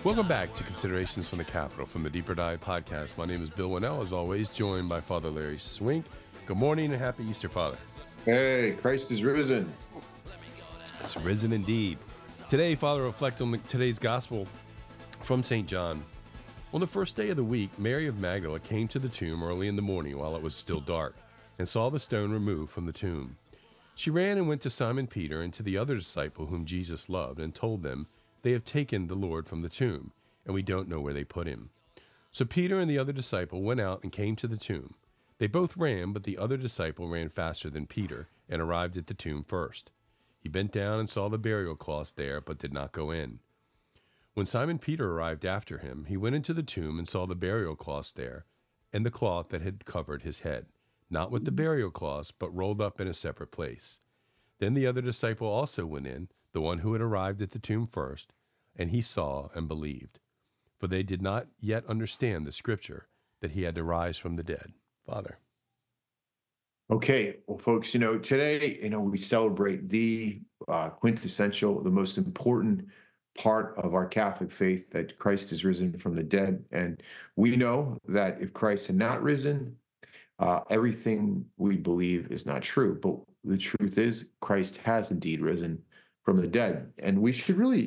Welcome back to Considerations from the Capitol from the Deeper Dive podcast. My name is Bill Winnell, as always, joined by Father Larry Swink. Good morning and happy Easter, Father. Hey, Christ is risen. It's risen indeed. Today, Father, reflect on today's gospel from St. John. On the first day of the week, Mary of Magdala came to the tomb early in the morning while it was still dark and saw the stone removed from the tomb. She ran and went to Simon Peter and to the other disciple whom Jesus loved and told them, "They have taken the Lord from the tomb, and we don't know where they put him." So Peter and the other disciple went out and came to the tomb. They both ran, but the other disciple ran faster than Peter and arrived at the tomb first. He bent down and saw the burial cloths there, but did not go in. When Simon Peter arrived after him, he went into the tomb and saw the burial cloths there, and the cloth that had covered his head, not with the burial cloths, but rolled up in a separate place. Then the other disciple also went in, the one who had arrived at the tomb first, and he saw and believed. For they did not yet understand the scripture that he had to rise from the dead. Father. Okay, well, folks, today, we celebrate the quintessential, the most important part of our Catholic faith, that Christ is risen from the dead. And we know that if Christ had not risen, everything we believe is not true. But the truth is, Christ has indeed risen from the dead, and we should really,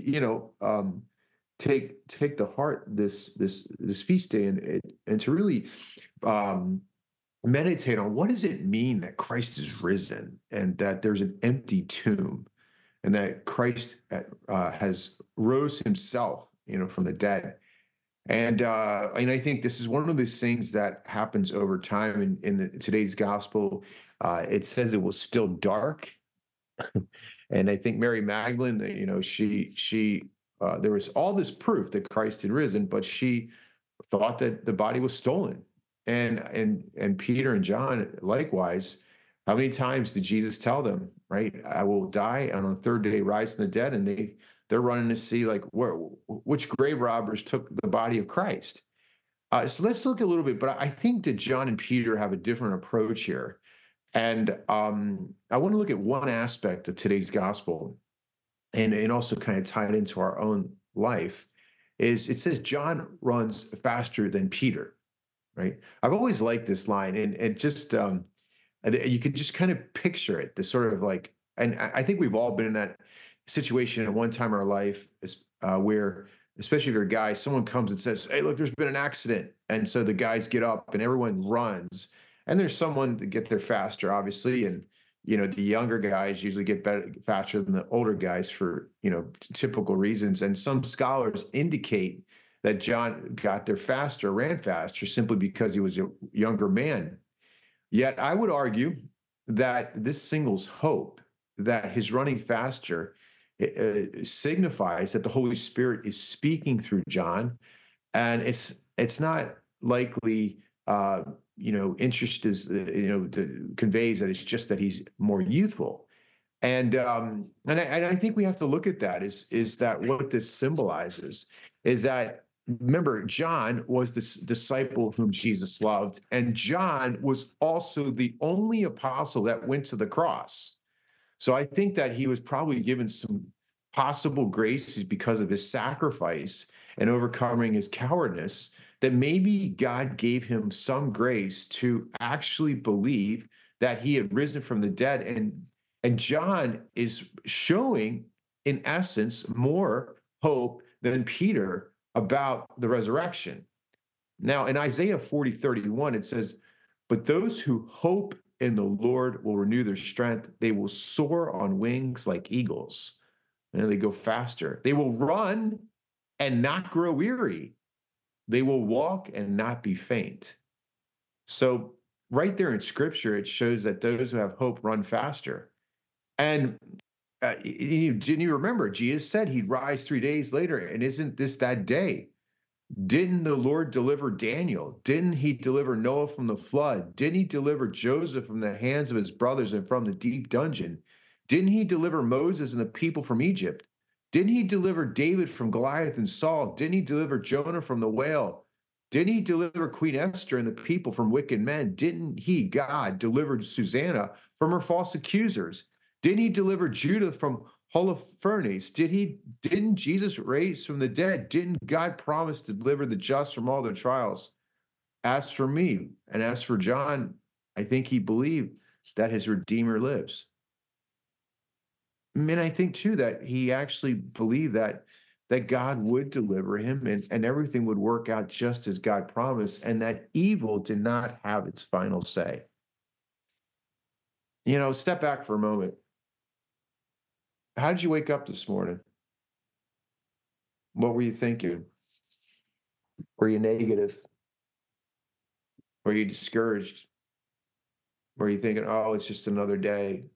take to heart this feast day and to really meditate on what does it mean that Christ is risen and that there's an empty tomb and that Christ has rose himself, from the dead. And I think this is one of those things that happens over time. In today's gospel, it says it was still dark. And I think Mary Magdalene, she there was all this proof that Christ had risen, but she thought that the body was stolen. And Peter and John likewise. How many times did Jesus tell them, right? I will die, and on the third day rise from the dead. And they're running to see which grave robbers took the body of Christ. So let's look a little bit. But I think that John and Peter have a different approach here. And I want to look at one aspect of today's gospel and also kind of tie it into our own life. Is it says John runs faster than Peter, right? I've always liked this line, and just you can just kind of picture it, this sort of and I think we've all been in that situation at one time in our life, where, especially if you're a guy, someone comes and says, "Hey, look, there's been an accident." And so the guys get up and everyone runs. And there's someone to get there faster, obviously. And, the younger guys usually get better, faster than the older guys for, typical reasons. And some scholars indicate that John got there faster, ran faster, simply because he was a younger man. Yet I would argue that this signals hope, that his running faster signifies that the Holy Spirit is speaking through John. And it's not likely, interest is, conveys that it's just that he's more youthful. And I think we have to look at that is that what this symbolizes is that, remember, John was this disciple whom Jesus loved, and John was also the only apostle that went to the cross. So I think that he was probably given some possible graces because of his sacrifice and overcoming his cowardice, that maybe God gave him some grace to actually believe that he had risen from the dead. And John is showing, in essence, more hope than Peter about the resurrection. Now, in Isaiah 40:31, it says, "But those who hope in the Lord will renew their strength. They will soar on wings like eagles." And they go faster. They will run and not grow weary. They will walk and not be faint. So right there in Scripture, it shows that those who have hope run faster. And didn't you remember, Jesus said he'd rise 3 days later, and isn't this that day? Didn't the Lord deliver Daniel? Didn't he deliver Noah from the flood? Didn't he deliver Joseph from the hands of his brothers and from the deep dungeon? Didn't he deliver Moses and the people from Egypt? Didn't he deliver David from Goliath and Saul? Didn't he deliver Jonah from the whale? Didn't he deliver Queen Esther and the people from wicked men? Didn't he, God, deliver Susanna from her false accusers? Didn't he deliver Judah from Holofernes, didn't Jesus raise from the dead? Didn't God promise to deliver the just from all their trials? As for me, and as for John, I think he believed that his Redeemer lives. I mean, I think too that he actually believed that God would deliver him and everything would work out just as God promised, and that evil did not have its final say. Step back for a moment. How did you wake up this morning? What were you thinking? Were you negative? Were you discouraged? Were you thinking, oh, it's just another day?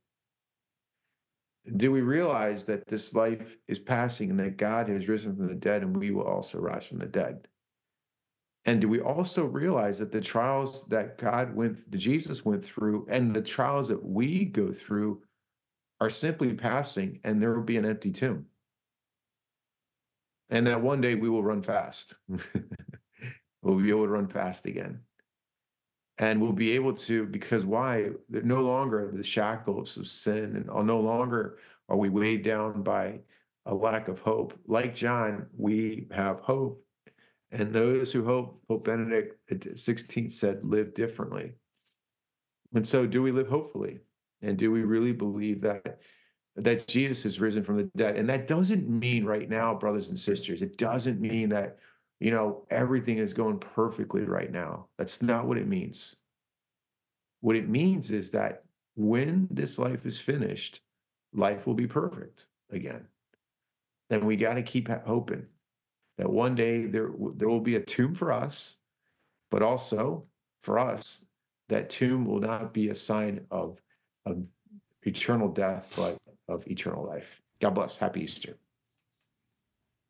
Do we realize that this life is passing and that God has risen from the dead and we will also rise from the dead? And do we also realize that the trials that Jesus went through and the trials that we go through are simply passing and there will be an empty tomb? And that one day we will run fast. We'll be able to run fast again. And we'll be able to, because why? They're no longer the shackles of sin, and no longer are we weighed down by a lack of hope. Like John, we have hope. And those who hope, Pope Benedict XVI said, live differently. And so do we live hopefully? And do we really believe that Jesus is risen from the dead? And that doesn't mean right now, brothers and sisters, it doesn't mean that everything is going perfectly right now. That's not what it means. What it means is that when this life is finished, life will be perfect again. And we got to keep hoping that one day there will be a tomb for us, but also for us, that tomb will not be a sign of eternal death, but of eternal life. God bless. Happy Easter.